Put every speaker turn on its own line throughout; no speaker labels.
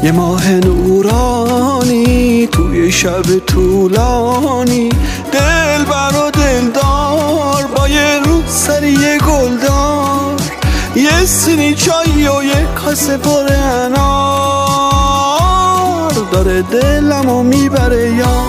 یه ماه نورانی توی شب طولانی، دلبر و دلدار با یه روسری گلدار، یه سینی چای و یه کاسه پر انار، داره دلمو میبره یار.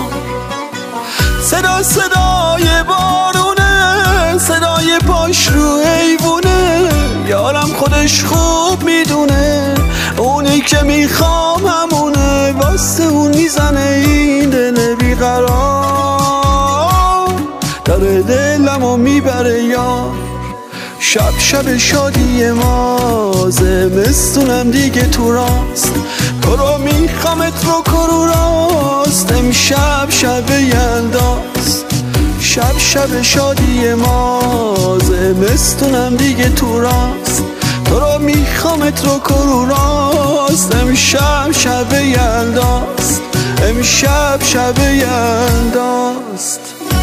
صدای بارونه، صدای پاش رو حیوونه، یارم خودش خوب میدونه اونی که میخوام همونه، واسه اون میزنه این دل بیقرار، داره دلمو میبره یار. شب شادی ما، زمستونم دیگه تو راست، تو رو میخوامت رو کرو راست، امشب شب یلداست. شب شادی ما، زمستونم دیگه تو راست، تو رو میخوامت رو کرو راست، امشب شب یلداست، امشب شب یلداست.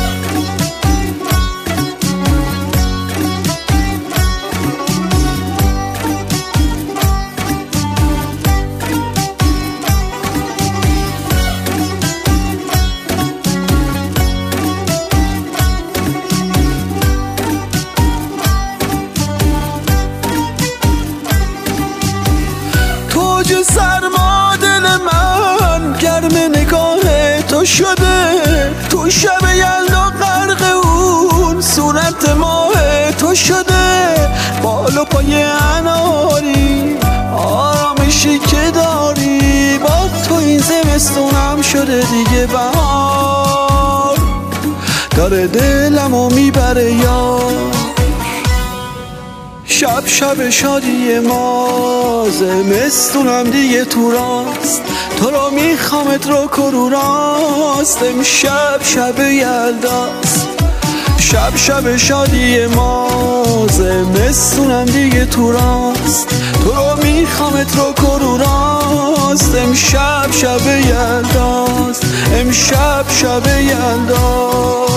سرما دل من گرم نگاه تو شده، تو شب یلدا غرق اون صورت ماه تو شده، بال و پای اناری آرامشی که داری، با تو این زمستونم شده دیگه بهار، داره دلمو میبره یار. شب شادی ما، زمستونم دیگه تو راست، تو رو میخوامت رو کرو راست، امشب شب یلداست. شب شادی ما، زمستونم دیگه تو راست، تو رو میخوامت رو کرو راست، امشب شب یلداست، امشب شب یلداست.